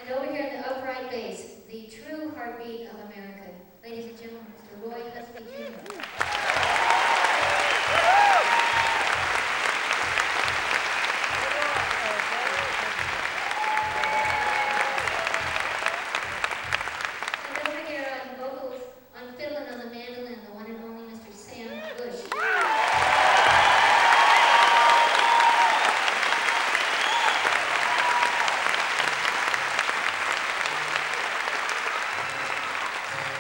And over here in the upright bass, the true heartbeat of America. Ladies and gentlemen, Mr. Roy Husby Jr.